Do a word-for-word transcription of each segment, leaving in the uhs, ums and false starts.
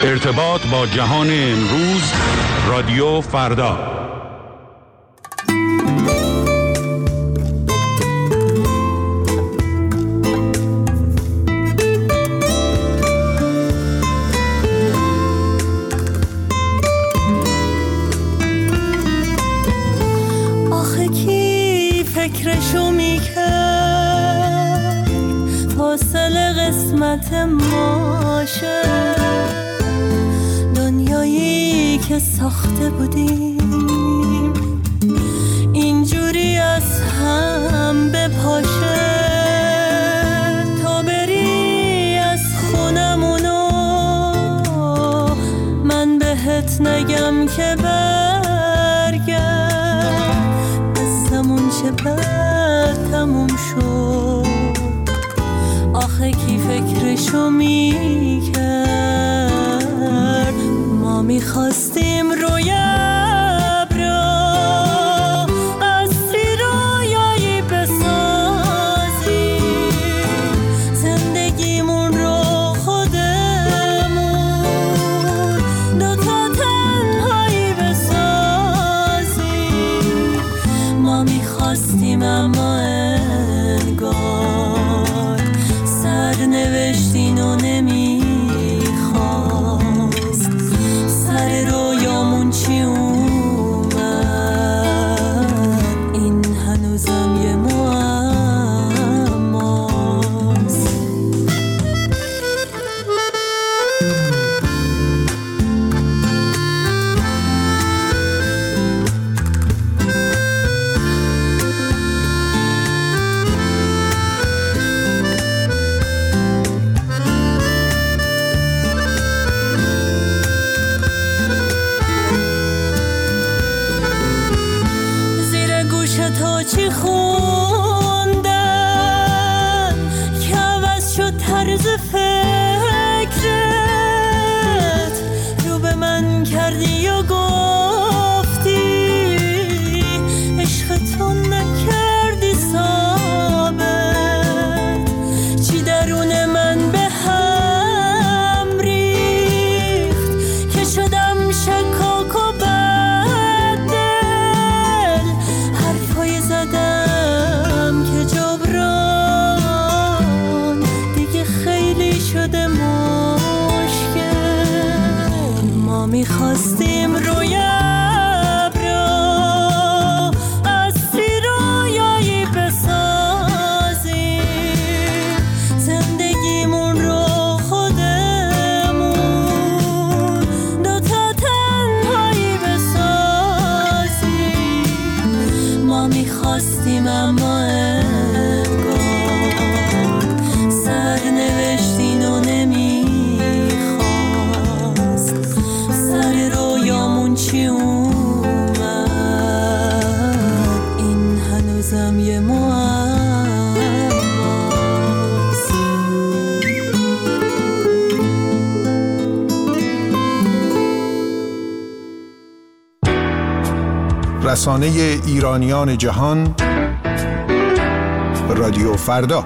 ارتباط با جهان امروز، رادیو فردا. آخه کی فکرشو میکرد فاصله قسمت ما شد، دنیایی که ساخته بودیم اینجوری از هم بپاشه. تا بری از خونمونو من بهت نگم که برگرد، قصمون چه بر تموم شد. آخه کی فکرشو میکرد ما میخواستیم روی ابرا قصری رویایی بسازیم، زندگیمون رو خودمون دوتا تنهایی بسازیم. ما میخواستیم اما انگار سرنوشتین و نمیخواست. سر رویامون چی اومد این هنوزم یه معماست. تو چی خوندن که عوض شد طرز فکرت، رو به من کردی و گفتی عشق تو نکردی ثابت. چی درون من به هم ریخت که شدم شکاک و زدم که جبران دیگه خیلی شده مشکل. ما میخواستیم روی ابرا قصری رویایی بسازیم، زندگیمون رو خودمون دوتا تنهایی بسازیم. ما میخواستیم اما انگار سرنوشتین و نمیخواست. سر رویامون چی اومد این هنوزم یه معماست. رسانه ایرانیان جهان، رادیو فردا.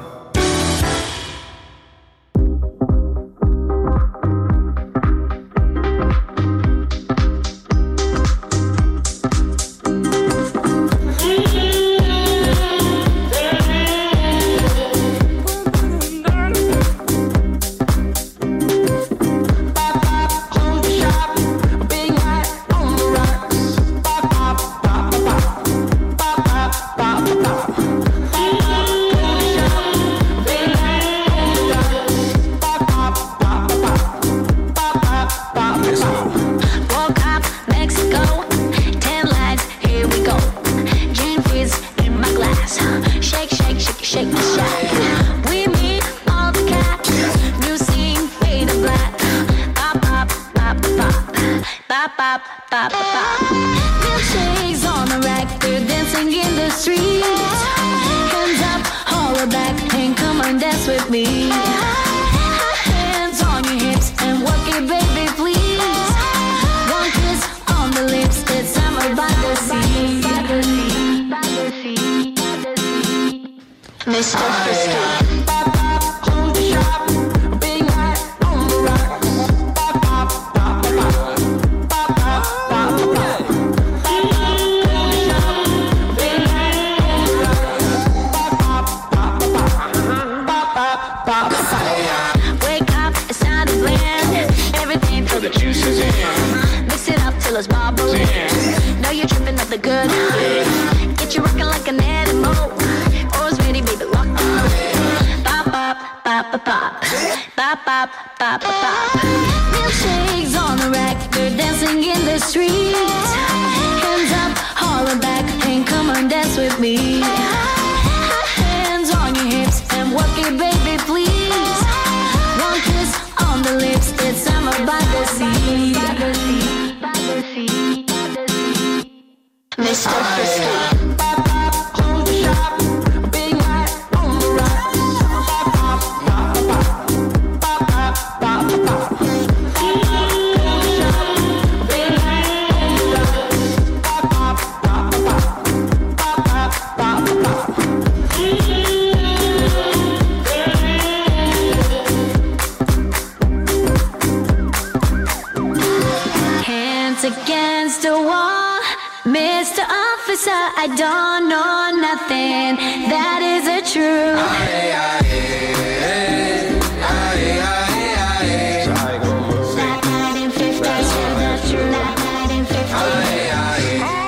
Mister Frisky. feelers bubble. Know you're tripping up the good. Get you rocking like an animal. Always ready, baby, lock up. Pop, pop, pop, pop, pop. Pop, pop, pop, pop, pop. Milkshakes on the rack, they're dancing in the street. Hands up, holler back, and come on, dance with me. Hands on your hips and work it, baby, please. One kiss on the lips, it's summer by the sea. Mister Frisky. Hold the shop, big light on the rock. Pop, pop, pop, pop, pop, pop, pop, pop. Hold the shop, big light on the rock. Pop, pop, pop, pop, pop, pop, pop, pop. Hands against the wall, Mister Officer, I don't know nothing. That is a truth. Aye, aye, aye, aye, aye, aye. nineteen fifty, the truth. nineteen fifty. Aye, aye,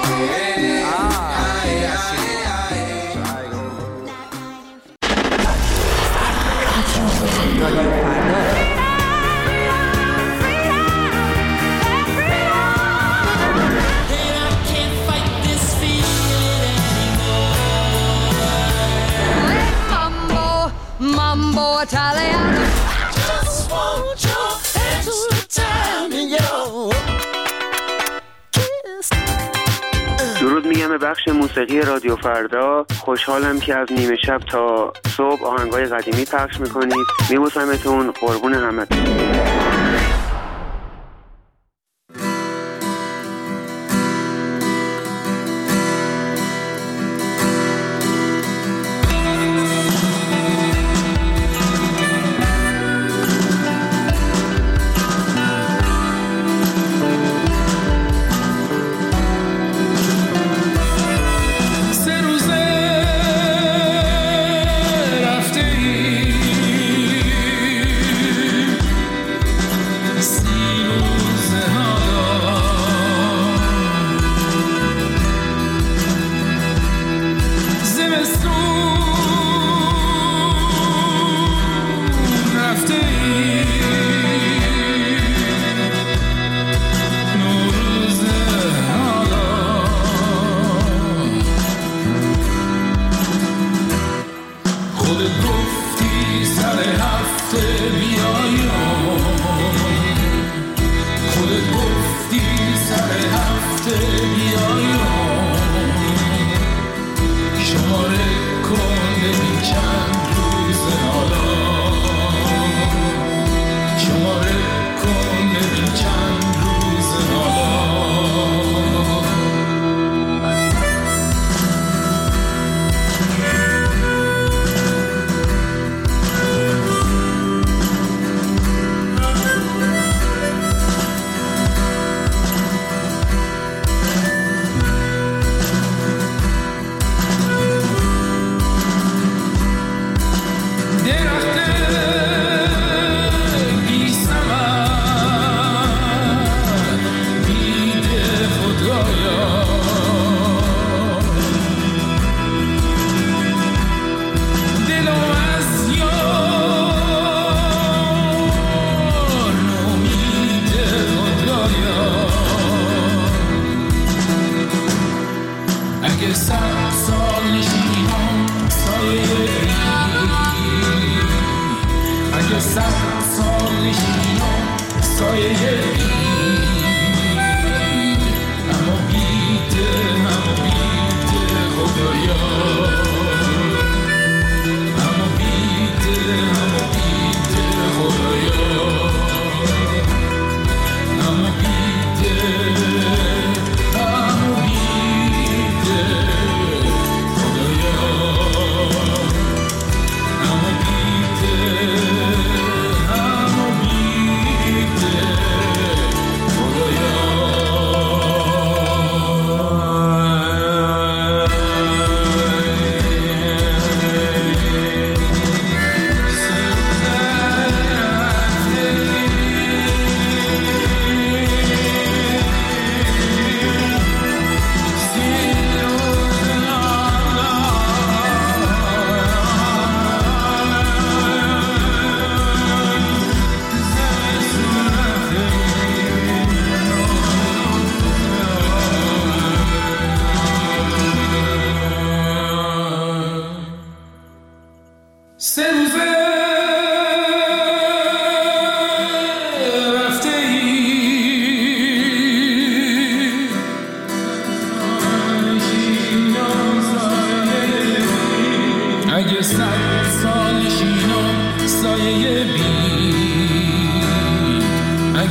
Mambo Italiano. Just want your extra time in your kiss. درود میگم به بخش موسیقی رادیو فردا. خوشحالم که از نیمه شب تا صبح آهنگای قدیمی پخش میکنید. میبوسمتون، قربون همتون.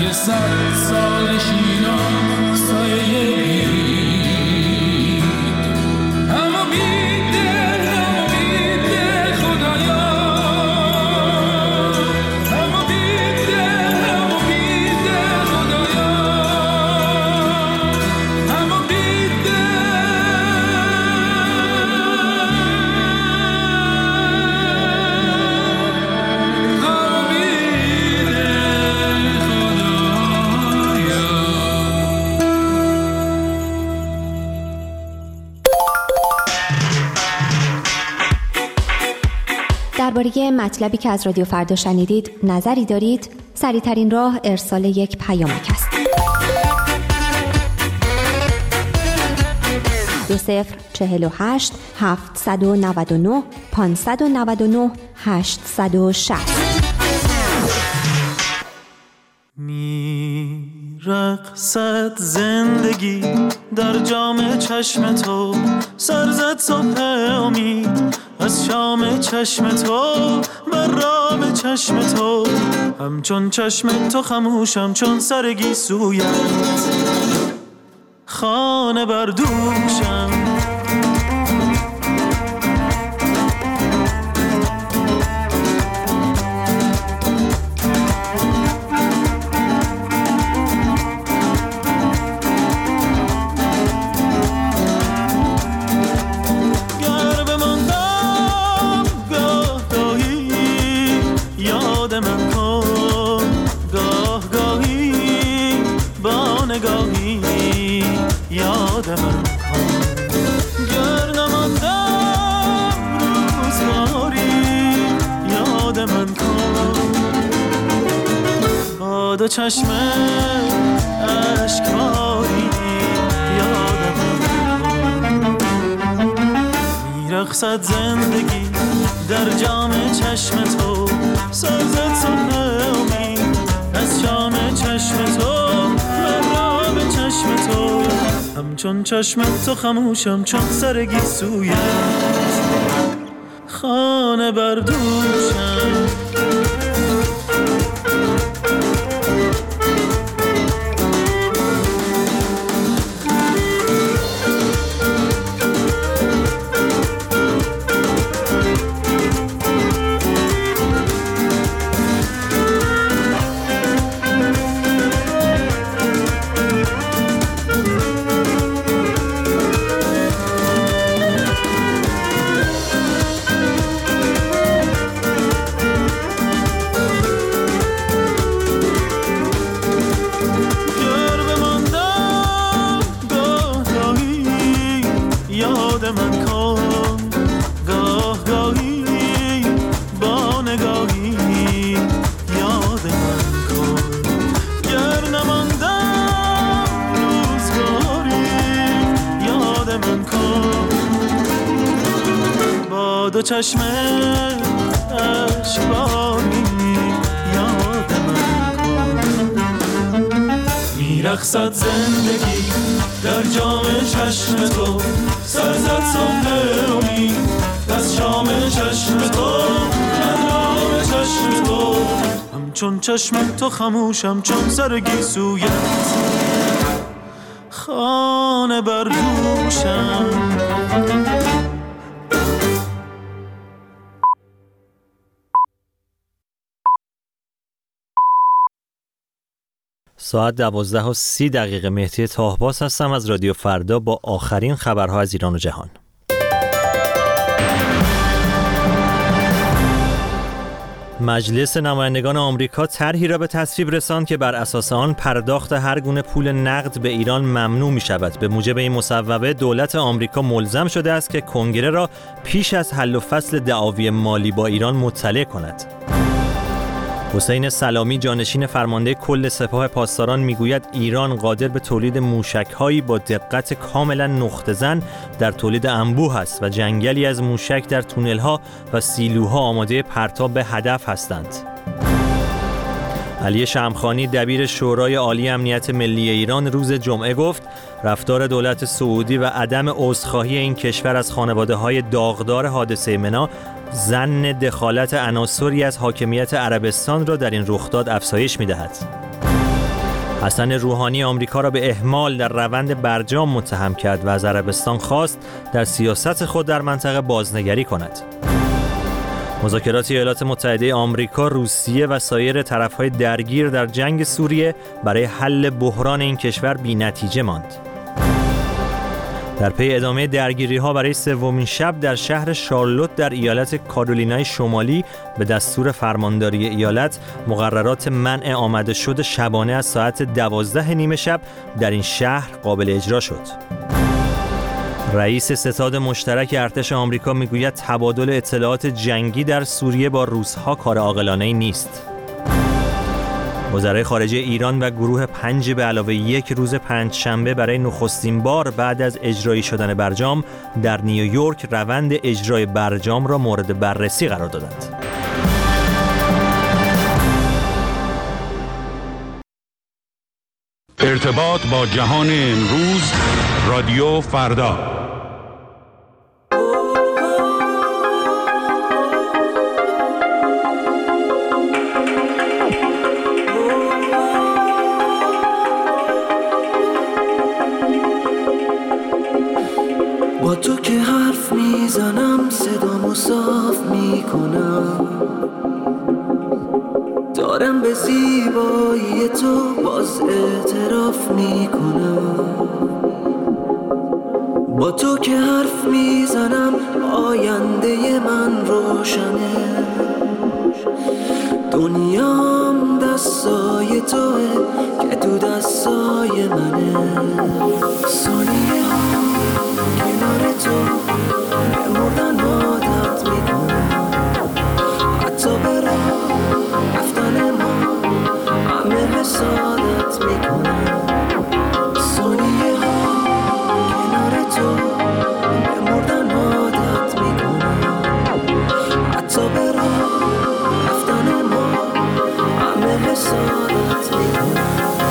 که صد سال شیران سایه بید همو بیده همو بیده خدایا همو بیده همو بیده خدایا همو بیده درباره مطلبی که از رادیو فردا شنیدید نظری دارید؟ سریع‌ترین راه ارسال یک پیامک است. دو صفر چهل و هشت هفتصد و نود و نه پانصد و نود و نه هشتصد و شصت. میرقصد زندگی در جام چشم تو، سرزد صبح امید از شام چشم تو، من رام چشم تو، همچون چشم تو خموشم چون سرگی سویت، خانه بردوشم. دو چشم اشکباری یادم میرقصد زندگی در جام چشم تو، سرزد صبح امید از شام چشم تو، من را به چشم تو، همچون چشم تو خموشم چون سرگی سویت، خانه بردوشم. دو چشم اشکباری یادم کن، میرقصد زندگی در جام چشم تو، سرزد صبح امید از شام چشم تو، من رام چشم تو، همچون چشم تو خموشم چون سرگی سویت، خانه بردوشم. ساعت دوازده و سی دقیقه. مهدی طاهباس هستم از رادیو فردا با آخرین خبرها از ایران و جهان. مجلس نمایندگان آمریکا طرحی را به تصویب رساند که بر اساس آن پرداخت هر گونه پول نقد به ایران ممنوع می شود. به موجب این مصوبه دولت آمریکا ملزم شده است که کنگره را پیش از حل و فصل دعاوی مالی با ایران مطلع کند. حسین سلامی جانشین فرمانده کل سپاه پاسداران میگوید ایران قادر به تولید موشک‌هایی با دقت کاملا نقطه زن در تولید انبوه است و جنگلی از موشک در تونل‌ها و سیلوها آماده پرتاب به هدف هستند. علی شمخانی دبیر شورای عالی امنیت ملی ایران روز جمعه گفت رفتار دولت سعودی و عدم عذرخواهی این کشور از خانواده‌های داغدار حادثه منا ظن دخالت عناصری از حاکمیت عربستان را در این رخداد افزایش می‌دهد. حسن روحانی آمریکا را به اهمال در روند برجام متهم کرد و از عربستان خواست در سیاست خود در منطقه بازنگری کند. مذاکرات ایالات متحده آمریکا، روسیه و سایر طرف‌های درگیر در جنگ سوریه برای حل بحران این کشور بی‌نتیجه ماند. در پی ادامه درگیری‌ها برای سومین شب در شهر شارلوت در ایالت کارولینای شمالی به دستور فرمانداری ایالت مقررات منع آمده شد شبانه از ساعت دوازده نیمه شب در این شهر قابل اجرا شد. رئیس ستاد مشترک ارتش آمریکا میگوید تبادل اطلاعات جنگی در سوریه با روس‌ها کار عاقلانه‌ای نیست. وزرای خارجه ایران و گروه پنج به علاوه یک روز پنجشنبه برای نخستین بار بعد از اجرایی شدن برجام در نیویورک روند اجرای برجام را مورد بررسی قرار دادند. ارتباط با جهان امروز، رادیو فردا. با تو که حرف میزنم صدامو صاف میکنم، دارم به زیبایی تو باز اعتراف میکنم. با تو که حرف میزنم آینده من روشنه، دنیام دستای توه که تو دستای منه. ثانیه ها کنار تو به مردن عادت میکنم، حتی به راه رفتن ما همه حسادت میکنم. ثانیه ها کنار تو به مردن عادت میکنم، حتی به راه رفتن ما همه حسادت میکنم.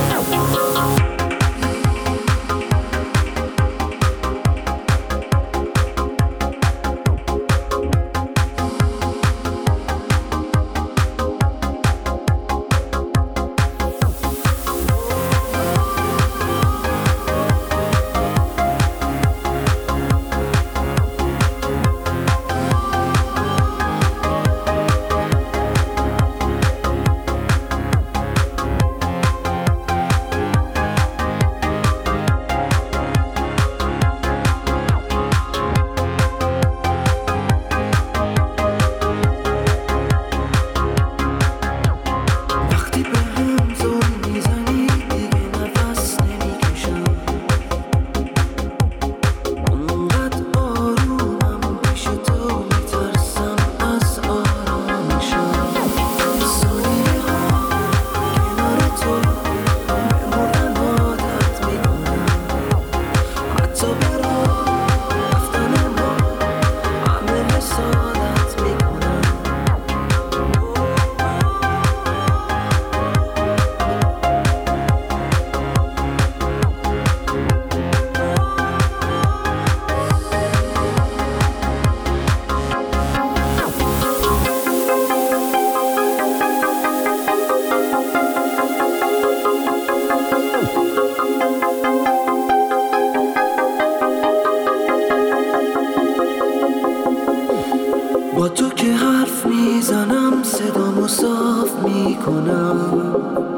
با تو که حرف میزنم صدامو صاف میکنم،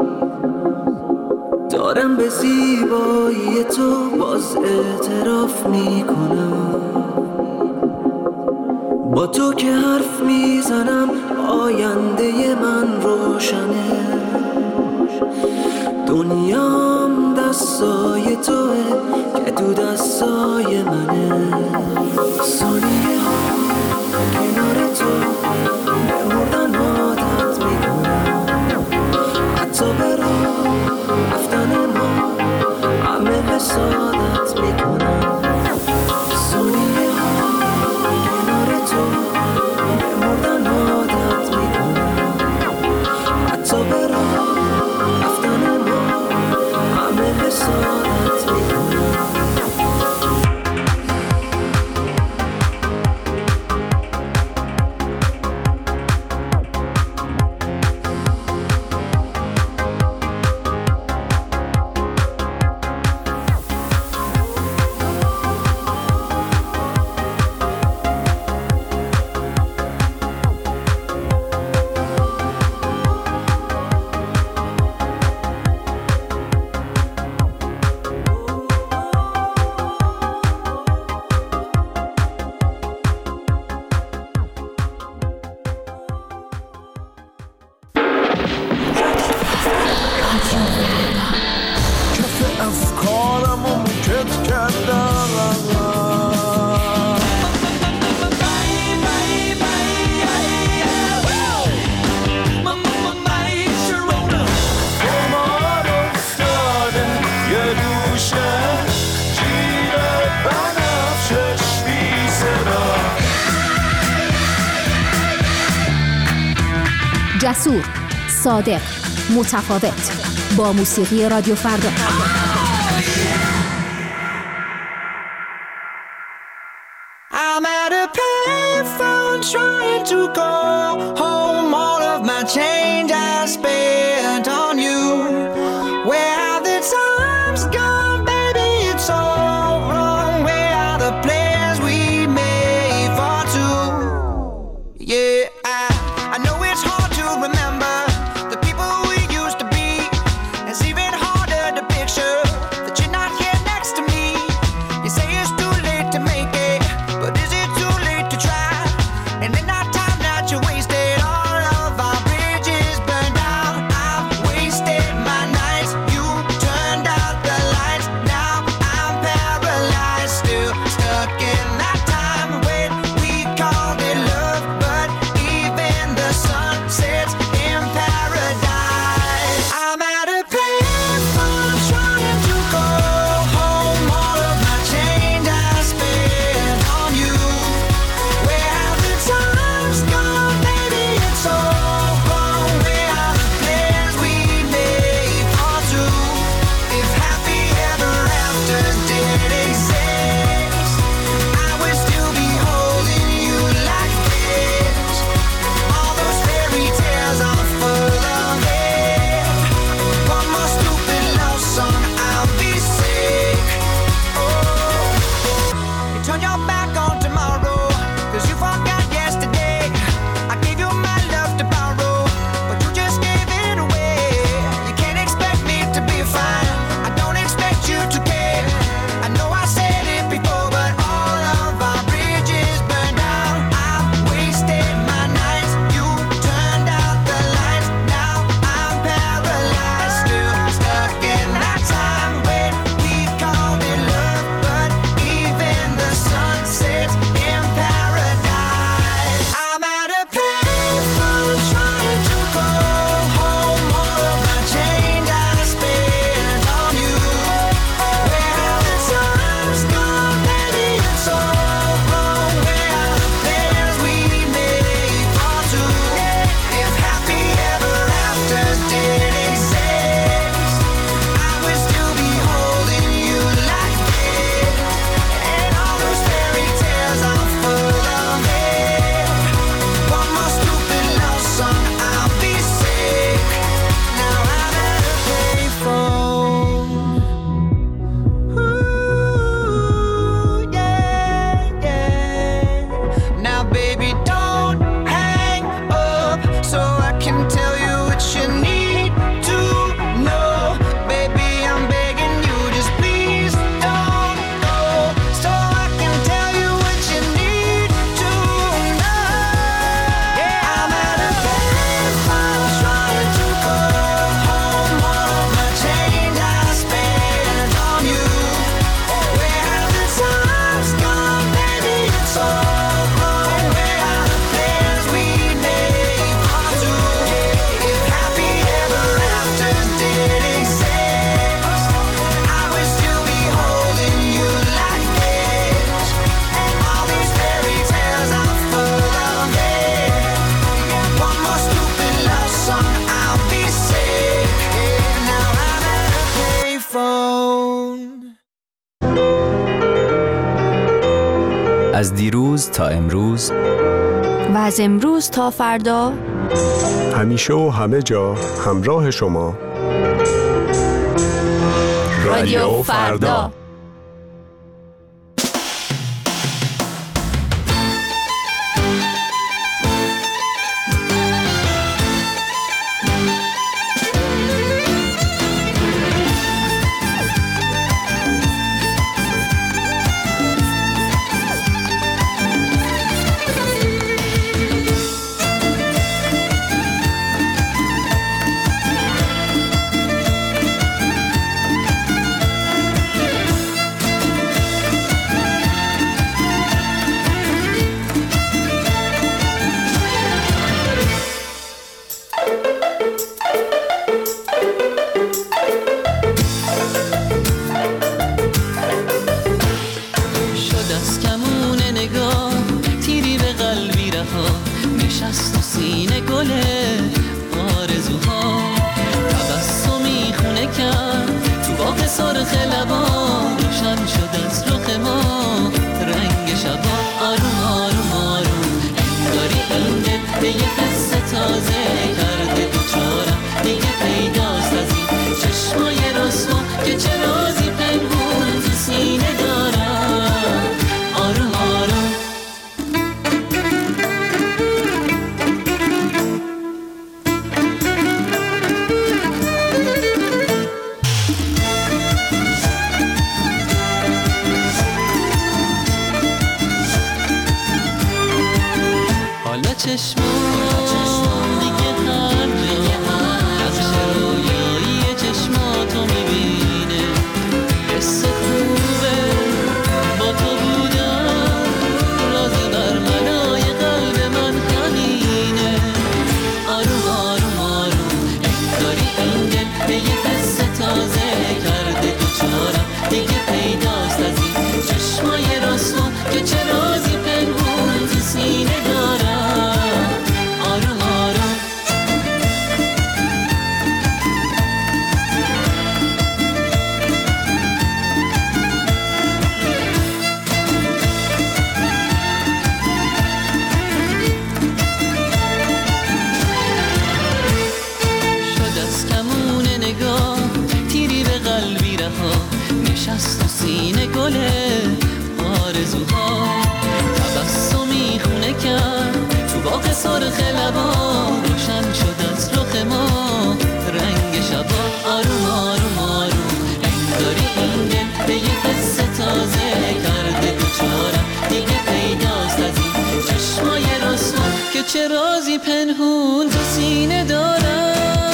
دارم به زیبایی تو باز اعتراف میکنم. با تو که حرف میزنم آینده من روشنه، دنیام دستای توه که تو دستای منه. ثانیه ها کنار تو به مردن عادت میکنم، حتی به راه رفتن ما همه حسادت میکنم. ثانیه ها کنار تو به مردن عادت میکنم، حتی به راه رفتن ما همه حسادت میکنم. جسور، صادق، متفاوت. با موسیقی رادیو فردا. I'm at a payphone trying to call home. All of my change I spent on you. Where have the times gone, baby? It's all wrong. Where are the plans we made for two? Yeah, I, I know it's hard to remember the people we used to be. It's even harder to picture that you're not here next to me. You say it's too late to make it, but is it too late to try? And in that time that you wasted, all of our bridges burned out. I've wasted my nights, you turned out the lights. Now I'm paralyzed, still stuck in that time when we called it love. But even the sun sets in paradise. I'm at a payphone trying to call home. All of my change I spent on you. Where have the times gone, baby? It's all wrong. Where are the plans we made for two? If happy ever afters did exist, I would still be holding you like this. All those fairy tales are full of it. One more stupid love song, I'll be sick. Oh, you turn your back on tomorrow, cause you forgot yesterday. I gave you my love to borrow, but you just gave it away. You can't expect me to be fine, I don't expect you to care. I know I said it before, but all of our bridges burned out. I've wasted my nights, you turned out the lights. Now I'm paralyzed, still stuck in that time when we called it love. But even the sun sets in paradise. I'm at a payphone trying to call home. All of my change I spent on you. Where have the times gone, baby? It's all wrong. Where are the plans we made for two? If happy ever afters did exist, I would still be holding you like this. And all those fairy tales are full of it. One more stupid love song, I'll be sick. Now I'm at a payphone. Ooh, yeah, yeah. Now baby, don't hang up so I can tell you what you need to know. Baby, I'm begging you, just please don't go, so I can tell you what you need to know. I'm at a payphone trying to call home. All of my change I spent on you. Where have the times gone, baby? It's all wrong. Where are the plans we made for two? If happy ever afters did exist, I would still be holding you like this. And all these fairy tales are full of it. One more stupid love song, I'll be sick. Now I'm at a payphone. از دیروز تا امروز و از امروز تا فردا همیشه و همه جا همراه شما رادیو فردا. چشمان دیگه هر جا نقش رویایی چشماتو میبینه. حس خوبه با تو بودم، رازی بر منای قلب من همینه. آروم آروم آروم انگاری این دل به یه حس تازه کرده دوچارم. دیگه پیداست از این چشمای راستو که چه رازی پنهون تو سینه دارم. آروم آروم شد از کمون نگاه تیری به قلبی رها، نشست تو سینه گله آرزوها. تبسمی خونه کرد تو باغ سرخ لبا، روشن شد از رخ ما رنگ شبا. آروم آروم آروم انگاری این دل به یه حس تازه کرده دوچارم. دیگه پیداست از این چشمای راستو که چه رازی پنهون تو سینه دارم.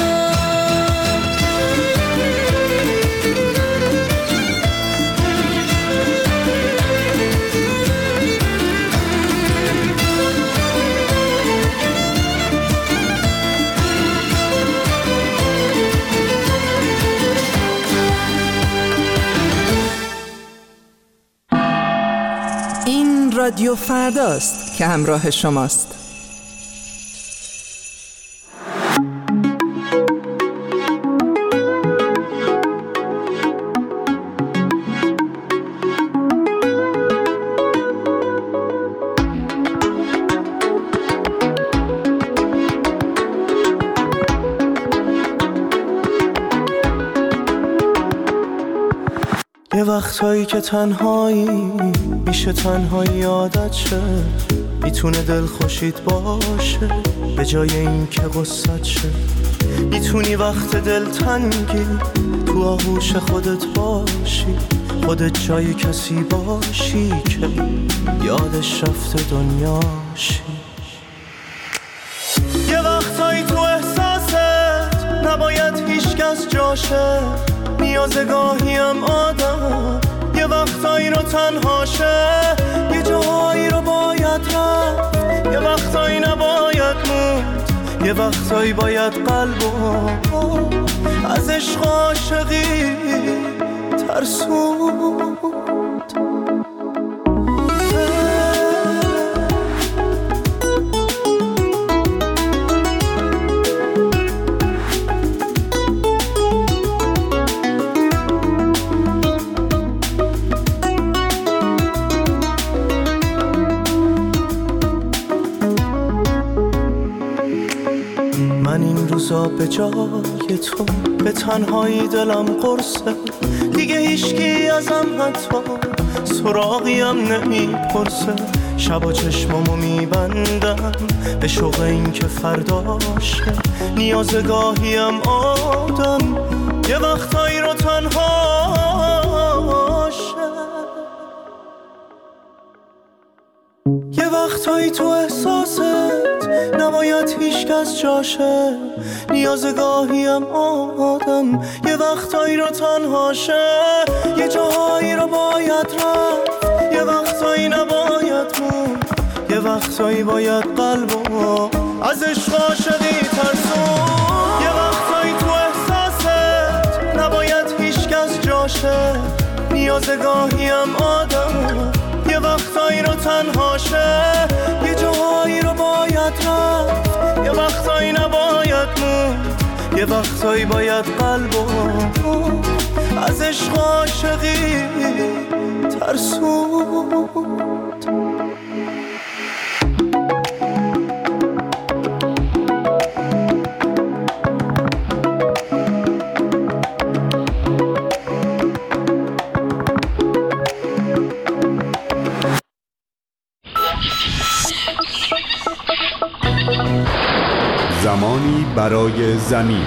رادیو فرداست که همراه شماست. یه وقتایی که تنهایی میشه تنهایی عادت شه، میتونه دل خوشید باشه به جای این که غصت شه. میتونی وقت دل تنگی تو آغوش خودت باشی، خودت جای کسی باشی که یادش رفته دنیاشی. یه وقتایی تو احساست نباید هیچ کس جاشه، نیازه گاهیم آدم یه وقتایی رو تنهاشه. یه جاهایی رو باید رفت، یه وقتایی نباید موند، یه وقتایی باید قلبو از عشق عاشقی ترسوند. به جای تو به تنهایی دلم قرصه، دیگه هیچکی ازم حتی سراغیم نمیپرسه. شبا چشمامو میبندم به شوق این که فرداشه، نیازگاهیم آدم یه وقتایی رو تنهاشه. یه وقتایی تو احساست نباید هیچ کس جاشه، نیازگاهیم آدم یه وقتایی رو تنهاشه. یه جاهایی رو باید رفت، یه وقتایی نباید موند، یه وقتایی باید قلبو از عشق عاشقی ترسون. یه وقتایی تو احساست نباید هیچ کس جاشه، نیازگاهیم آدم یه وقتایی رو تنهاشه. یه جاهایی رو باید رفت، یه وقتایی نباید موند، یه وقتایی باید قلبو از عشق عاشقی ترسوند. زمانی برای زمین.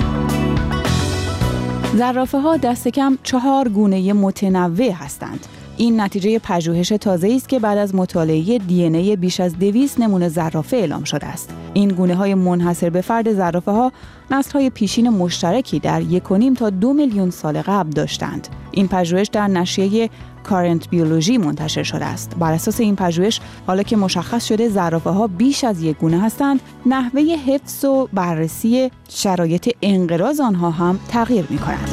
زرافه‌ها دست کم چهار گونه متنوع هستند. این نتیجه پژوهش تازه‌ای است که بعد از مطالعه دی ان ای بیش از دویست نمونه زرافه اعلام شده است. این گونه‌های منحصر به فرد زرافه‌ها نسل‌های پیشین مشترکی در یک و نیم تا دو میلیون سال قبل داشتند. این پژوهش در نشریه کارنت بیولوژی منتشر شده است. بر اساس این پژوهش، حالا که مشخص شده زرافه‌ها بیش از یک گونه هستند، نحوه حفظ و بررسی شرایط انقراض آنها هم تغییر می‌کند.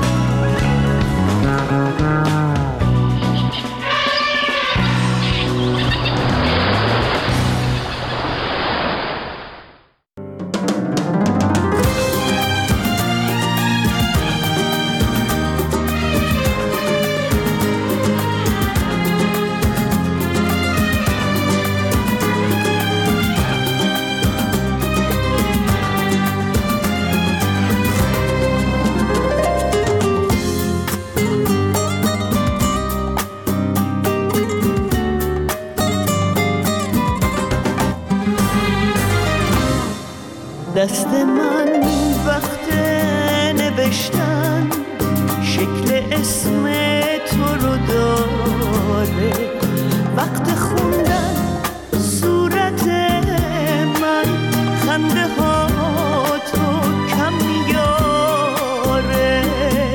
دست من وقت نوشتن شکل اسم تو رو داره، وقت خوندن صورت من خنده ها تو کم میاره،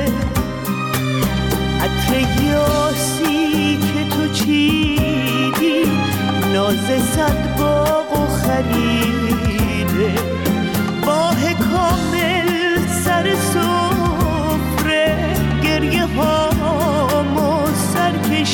عطر یاسی که تو چیدی ناز صد باغ و خریده، ماه کامل سر سفره گریه هامو سر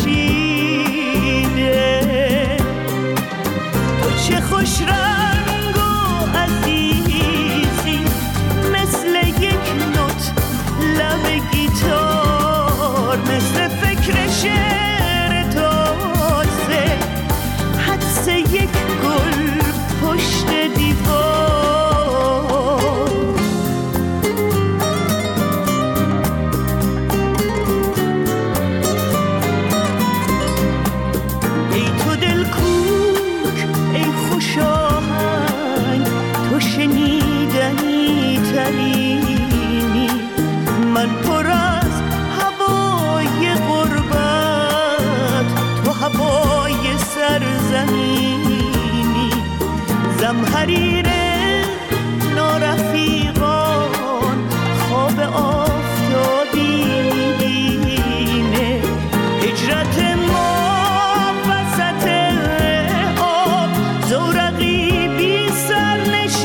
کشیده، تو چه خوش رنگ و عزیزی مثل یک نوت لب گیتار، مثل فکر شعر تازه حدس یک گل پشت دیوار. شنیدنی ترینی من پر از هوای غربت، تو هوای سرزمینی، زمحریر نارفیقان خواب آفتابی میبینه، هجرت ما وسط آب زورقی بی سر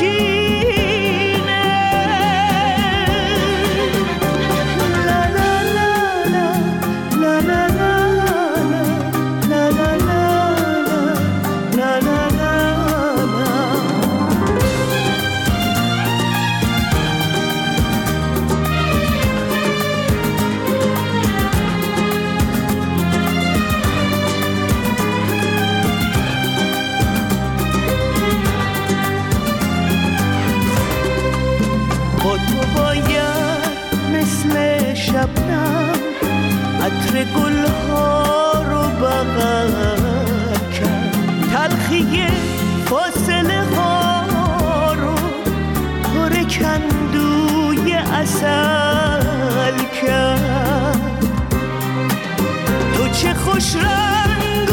عطر گلها رو بغل کرد، تلخی فاصله ها رو پر کندوی عسل کرد، تو چه خوش رنگ و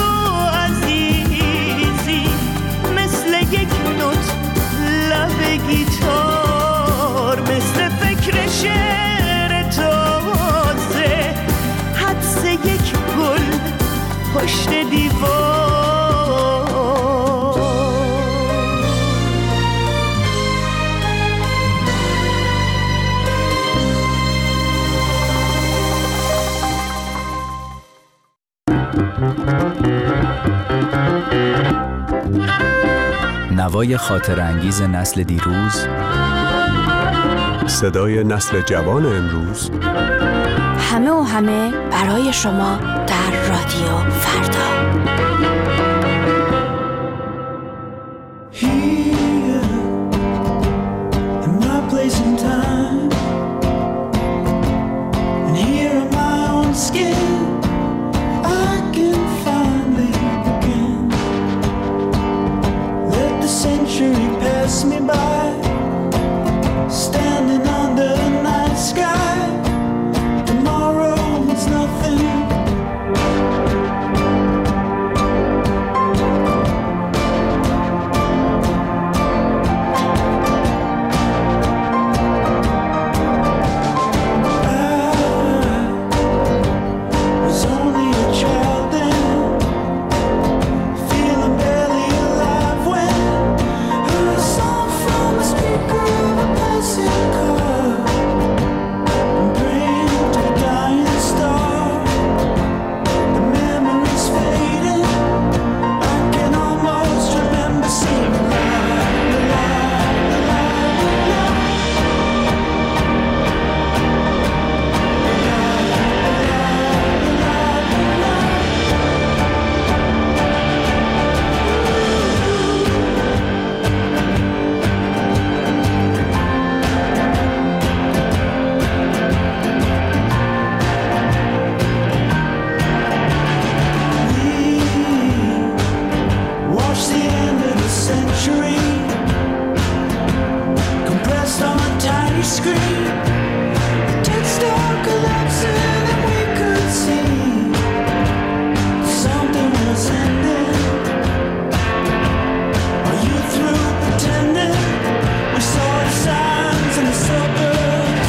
عزیزی مثل یک نوت لب گیتار، مثل فکر شعر تازه حدس یک گل پشت دیوار. نوای خاطر انگیز نسل دیروز، صدای نسل جوان امروز، همه و همه برای شما در رادیو فردا. Tomorrow means nothing. we scream. The dead star collapsing and we could see something was ending. Are you through pretending? We saw the signs in the suburbs.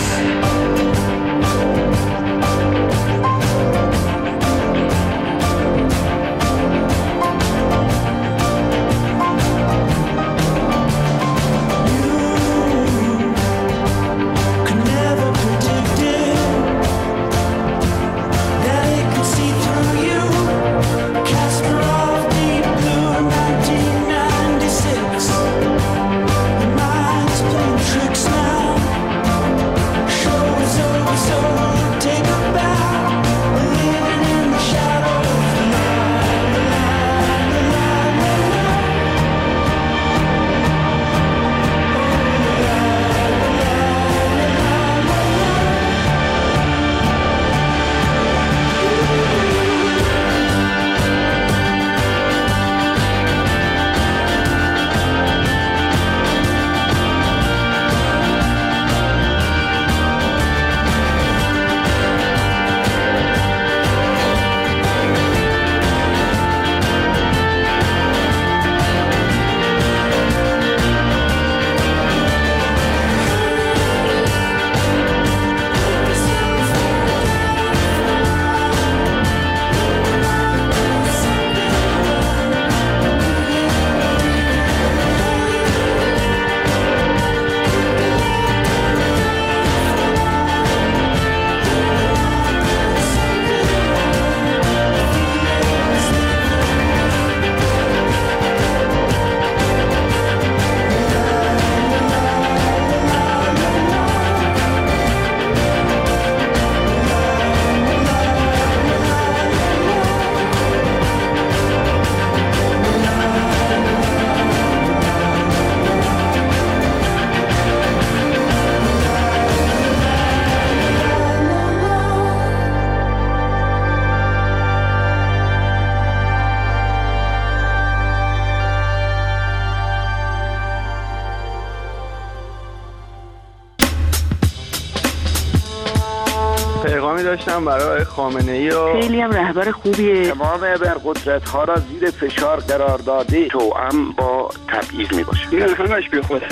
پیغامی داشتم برای خامنه‌ای و خیلی هم رهبر خوبیه. تمام ابرقدرت‌ها را زیر فشار قرار داده توأم با تبعیض میباشه. این همش بیخوده.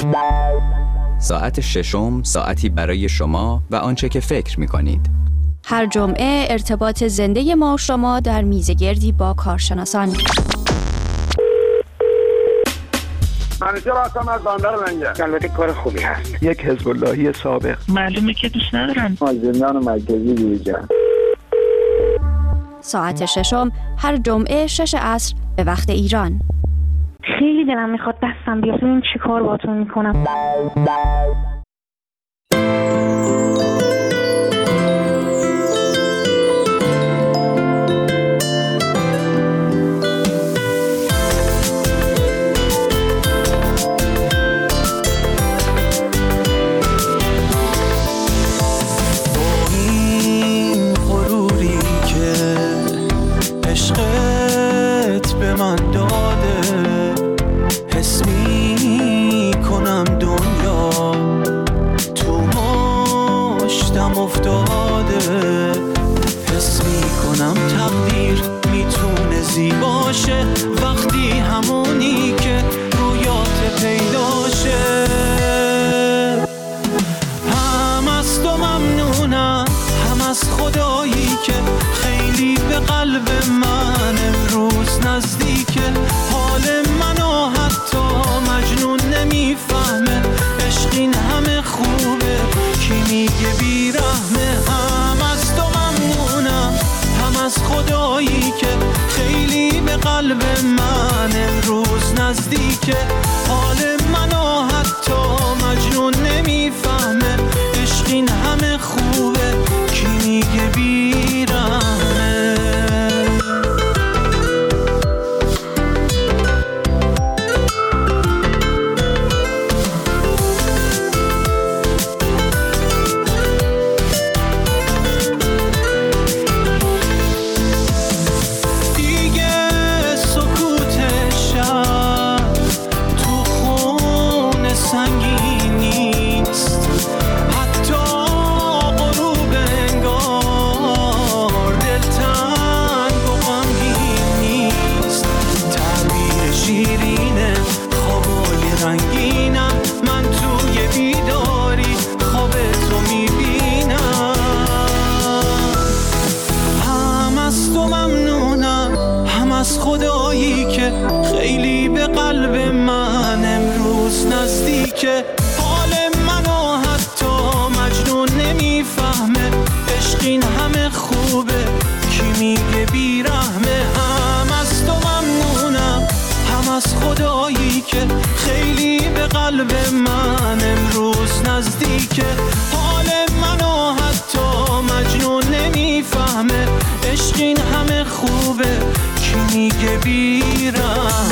ساعت ششم ساعتی برای شما و آنچه که فکر می‌کنید. هر جمعه ارتباط زنده ما و شما در میزگردی با کارشناسان. منیجر هستم از بندر منجر. البته کار خوبی هست. یک حزب اللهی سابق. معلومه که دوست ندارن. از زندان مرکزی بیرون. ساعت ششم هر جمعه شش عصر به وقت ایران. خیلی دلم میخواد دستم بیاد ببینم چی کار باهاتون میکنم. عشقت به من داده حس می کنم دنیا تو مشتم افتاده حس می کنم تقدیر میتونه زیباشه وقتی همونی که رویات پیداشه هم از تو ممنونم هم از خدایی که خیلی به قلب من امروز نزدیکه حال منو حتی مجنون نمیفهمه عشق این همه خوبه کی میگه بیرحمه هم از تو ممنونم هم از خدایی که خیلی به قلب من امروز نزدیکه حال منو حتی مجنون نمیفهمه عشق این همه خوبه کی میگه بیرحمه دیگه سکوت شب تو خون سنگین این همه خوبه کی میگه بیرحمه؟ هم از تو ممنونم هم از خدایی که خیلی به قلب من امروز نزدیکه. حال منو حتی مجنون نمیفهمه، عشق این همه خوبه کی میگه بیرحمه؟